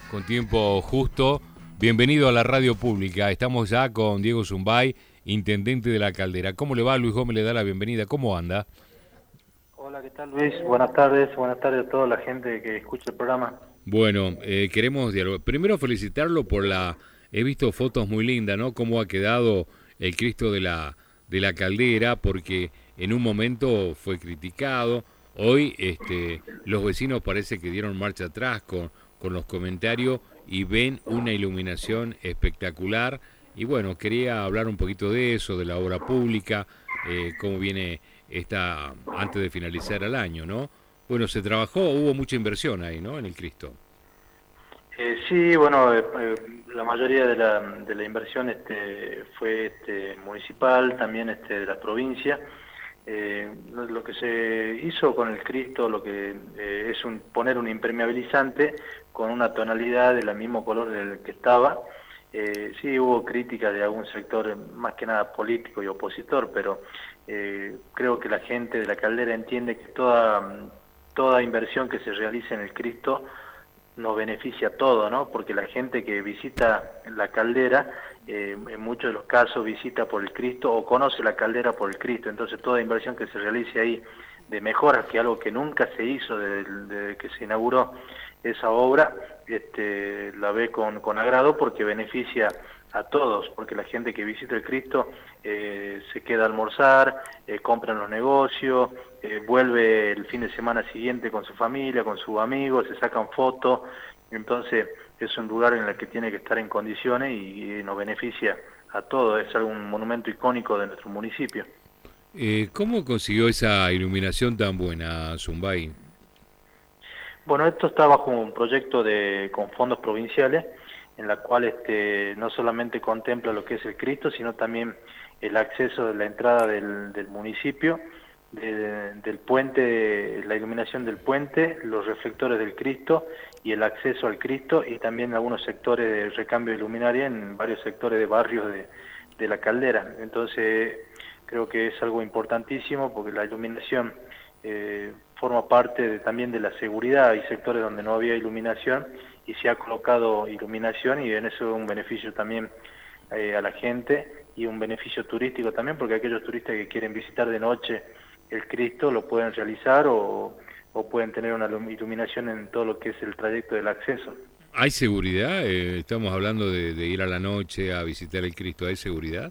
con tiempo justo. Bienvenido a la radio pública. Estamos ya con Diego Zumbay, intendente de La Caldera. ¿Cómo le va? Luis Gómez le da la bienvenida. ¿Cómo anda? Hola, ¿qué tal Luis? Buenas tardes a toda la gente que escucha el programa. Bueno, queremos dialogar. Primero felicitarlo por la... He visto fotos muy lindas, ¿no? Cómo ha quedado el Cristo de la Caldera, porque en un momento fue criticado. Hoy los vecinos parece que dieron marcha atrás con los comentarios y ven una iluminación espectacular. Y bueno, quería hablar un poquito de eso, de la obra pública, cómo viene esta antes de finalizar el año, ¿no? Bueno, se trabajó, hubo mucha inversión ahí, ¿no? En el Cristo. Sí, bueno, la mayoría de la inversión fue municipal, también de la provincia. Lo que se hizo con el Cristo, lo que es poner un impermeabilizante con una tonalidad del mismo color del que estaba. Sí hubo críticas de algún sector, más que nada político y opositor, pero creo que la gente de La Caldera entiende que toda inversión que se realice en el Cristo nos beneficia a todos, ¿no? Porque la gente que visita La Caldera, en muchos de los casos visita por el Cristo o conoce La Caldera por el Cristo. Entonces toda inversión que se realice ahí de mejoras, que algo que nunca se hizo desde que se inauguró esa obra, la ve con agrado porque beneficia a todos, porque la gente que visita el Cristo se queda a almorzar, compra en los negocios, vuelve el fin de semana siguiente con su familia, con sus amigos, se sacan fotos. Entonces es un lugar en el que tiene que estar en condiciones y nos beneficia a todos. Es un monumento icónico de nuestro municipio. ¿Cómo consiguió esa iluminación tan buena, Zumbay? Bueno, esto está bajo un proyecto con fondos provinciales, en la cual no solamente contempla lo que es el Cristo, sino también el acceso de la entrada del municipio, del puente, la iluminación del puente, los reflectores del Cristo y el acceso al Cristo, y también algunos sectores de recambio de luminaria en varios sectores de barrios de La Caldera. Entonces creo que es algo importantísimo porque la iluminación forma parte también de la seguridad. Hay sectores donde no había iluminación y se ha colocado iluminación, y en eso es un beneficio también a la gente y un beneficio turístico también, porque aquellos turistas que quieren visitar de noche el Cristo lo pueden realizar o pueden tener una iluminación en todo lo que es el trayecto del acceso. ¿Hay seguridad? Estamos hablando de ir a la noche a visitar el Cristo. ¿Hay seguridad?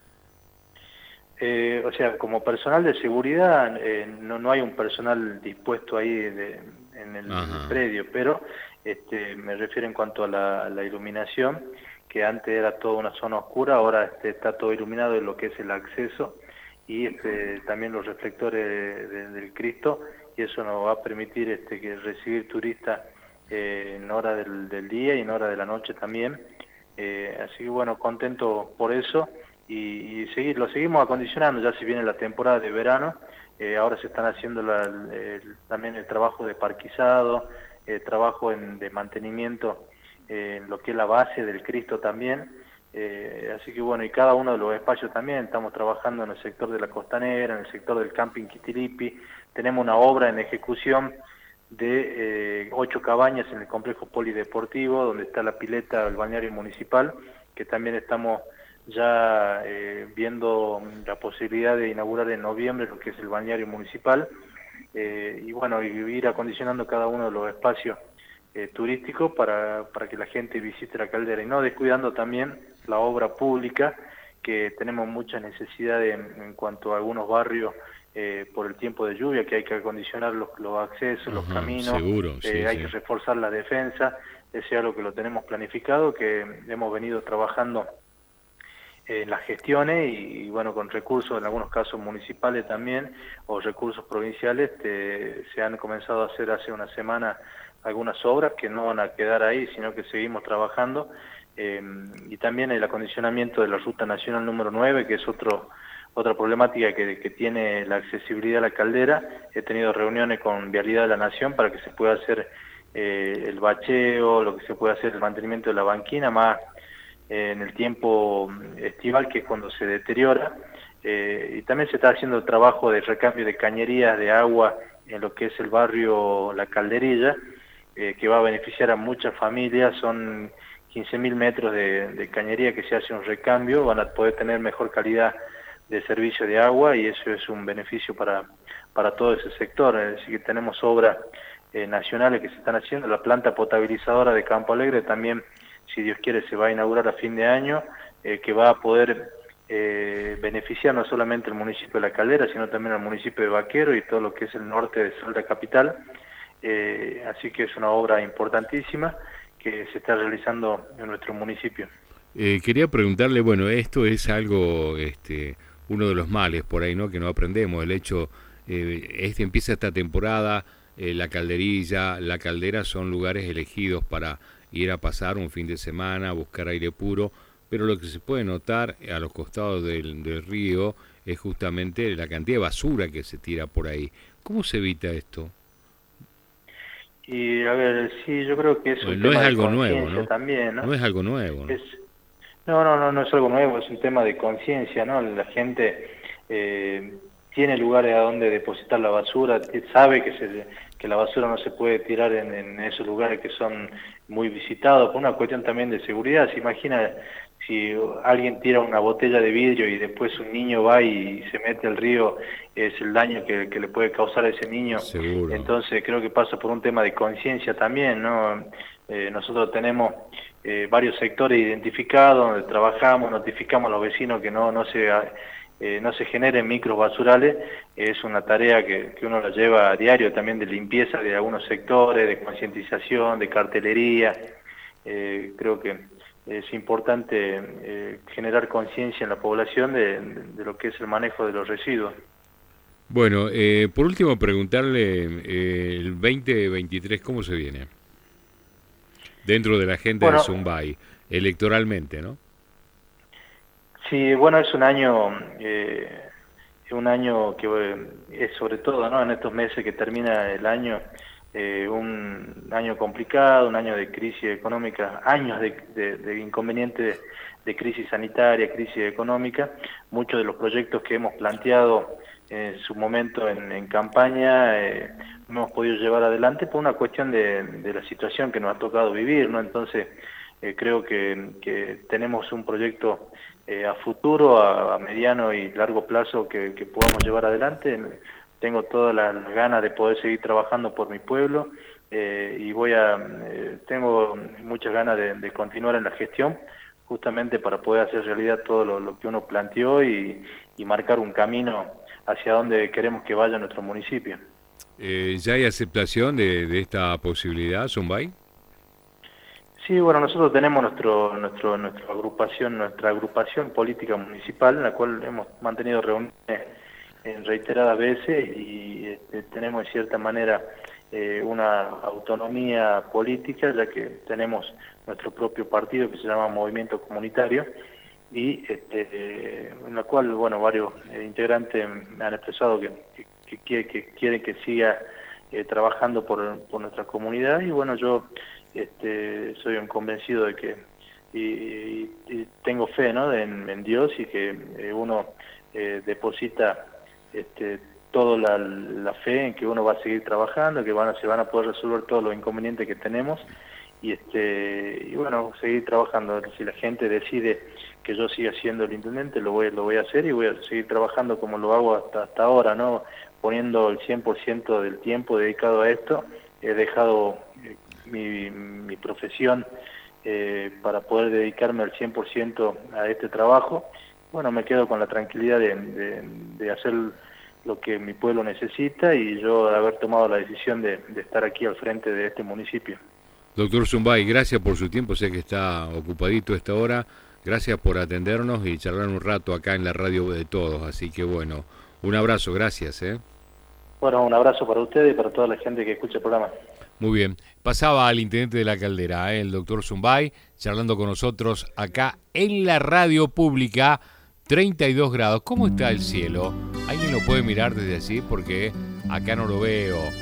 O sea, como personal de seguridad, no hay un personal dispuesto ahí en el Ajá. predio, pero me refiero en cuanto a la iluminación, que antes era toda una zona oscura, ahora está todo iluminado en lo que es el acceso y también los reflectores del Cristo, y eso nos va a permitir que recibir turistas en hora del día y en hora de la noche también. Así que bueno, contento por eso. Lo seguimos acondicionando, ya si viene la temporada de verano. Ahora se están haciendo también el trabajo de parquizado, trabajo de mantenimiento en lo que es la base del Cristo también. Así que bueno, y cada uno de los espacios también, estamos trabajando en el sector de la Costanera, en el sector del Camping Quitiripi. Tenemos una obra en ejecución de 8 cabañas en el complejo polideportivo, donde está la pileta, el balneario municipal, que también estamos ya viendo la posibilidad de inaugurar en noviembre lo que es el balneario municipal, y bueno, y ir acondicionando cada uno de los espacios turísticos para que la gente visite La Caldera, y no descuidando también la obra pública, que tenemos muchas necesidades en cuanto a algunos barrios por el tiempo de lluvia, que hay que acondicionar los accesos, los Ajá, caminos, seguro, sí, hay que sí. reforzar la defensa. Ese es algo que lo tenemos planificado, que hemos venido trabajando en las gestiones y bueno, con recursos en algunos casos municipales también o recursos provinciales. Se han comenzado a hacer hace una semana algunas obras que no van a quedar ahí, sino que seguimos trabajando, y también el acondicionamiento de la Ruta Nacional número 9, que es otra problemática que tiene la accesibilidad a La Caldera. He tenido reuniones con Vialidad de la Nación para que se pueda hacer el bacheo, lo que se puede hacer el mantenimiento de la banquina, más en el tiempo estival, que es cuando se deteriora. Y también se está haciendo el trabajo de recambio de cañerías de agua en lo que es el barrio La Calderilla, que va a beneficiar a muchas familias. Son 15.000 metros de cañería que se hace un recambio, van a poder tener mejor calidad de servicio de agua y eso es un beneficio para todo ese sector. Es decir, que tenemos obras nacionales que se están haciendo. La planta potabilizadora de Campo Alegre también, si Dios quiere, se va a inaugurar a fin de año, que va a poder beneficiar no solamente el municipio de La Caldera, sino también al municipio de Vaquero y todo lo que es el norte de Salta Capital. Así que es una obra importantísima que se está realizando en nuestro municipio. Quería preguntarle, bueno, esto es algo, uno de los males por ahí, ¿no? Que no aprendemos, el hecho, empieza esta temporada, La Calderilla, La Caldera son lugares elegidos para ir a pasar un fin de semana, buscar aire puro, pero lo que se puede notar a los costados del río es justamente la cantidad de basura que se tira por ahí. ¿Cómo se evita esto? Y a ver, sí, yo creo que es un no tema es de algo nuevo, conciencia ¿no? también, ¿no? No es algo nuevo, ¿no? No es algo nuevo, es un tema de conciencia, ¿no? La gente tiene lugares a donde depositar la basura, sabe que la basura no se puede tirar en esos lugares que son muy visitados, por una cuestión también de seguridad. Se imagina si alguien tira una botella de vidrio y después un niño va y se mete al río, es el daño que le puede causar a ese niño. Seguro. Entonces creo que pasa por un tema de conciencia también, ¿no? Nosotros tenemos varios sectores identificados donde trabajamos, notificamos a los vecinos que no se generen micros basurales. Es una tarea que uno la lleva a diario también, de limpieza de algunos sectores, de concientización, de cartelería. Creo que es importante generar conciencia en la población de lo que es el manejo de los residuos. Bueno, por último preguntarle, el 2023, ¿cómo se viene? Dentro de la gente de Zumbay, electoralmente, ¿no? Sí, bueno, es un año que es sobre todo, ¿no? En estos meses que termina el año, un año complicado, un año de crisis económica, años de inconvenientes de crisis sanitaria, crisis económica. Muchos de los proyectos que hemos planteado en su momento en campaña no hemos podido llevar adelante por una cuestión de la situación que nos ha tocado vivir, ¿no? Entonces creo que tenemos un proyecto a futuro, a mediano y largo plazo que podamos llevar adelante. Tengo todas las ganas de poder seguir trabajando por mi pueblo y tengo muchas ganas de continuar en la gestión, justamente para poder hacer realidad todo lo que uno planteó y marcar un camino hacia donde queremos que vaya nuestro municipio. ¿Ya hay aceptación de esta posibilidad, Zumbay? Sí, bueno, nosotros tenemos nuestra agrupación política municipal, en la cual hemos mantenido reuniones en reiteradas veces y tenemos de cierta manera una autonomía política, ya que tenemos nuestro propio partido que se llama Movimiento Comunitario y en la cual, bueno, varios integrantes me han expresado que quieren que siga trabajando por nuestra comunidad y bueno, yo soy un convencido de que y tengo fe, ¿no? en Dios y que uno deposita toda la fe en que uno va a seguir trabajando, que se van a poder resolver todos los inconvenientes que tenemos y bueno, seguir trabajando. Si la gente decide que yo siga siendo el intendente, lo voy a hacer y voy a seguir trabajando como lo hago hasta ahora, ¿no? Poniendo el 100% del tiempo dedicado a esto. He dejado mi profesión para poder dedicarme al 100% a este trabajo. Bueno, me quedo con la tranquilidad de hacer lo que mi pueblo necesita y yo haber tomado la decisión de estar aquí al frente de este municipio. Doctor Zumbay, gracias por su tiempo, sé que está ocupadito a esta hora, gracias por atendernos y charlar un rato acá en la radio de todos, así que bueno, un abrazo, gracias. Bueno, un abrazo para ustedes y para toda la gente que escucha el programa. Muy bien, pasaba al intendente de La Caldera, el doctor Zumbay, charlando con nosotros acá en la radio pública. 32 grados, ¿cómo está el cielo? ¿Alguien lo puede mirar desde allí? Porque acá no lo veo.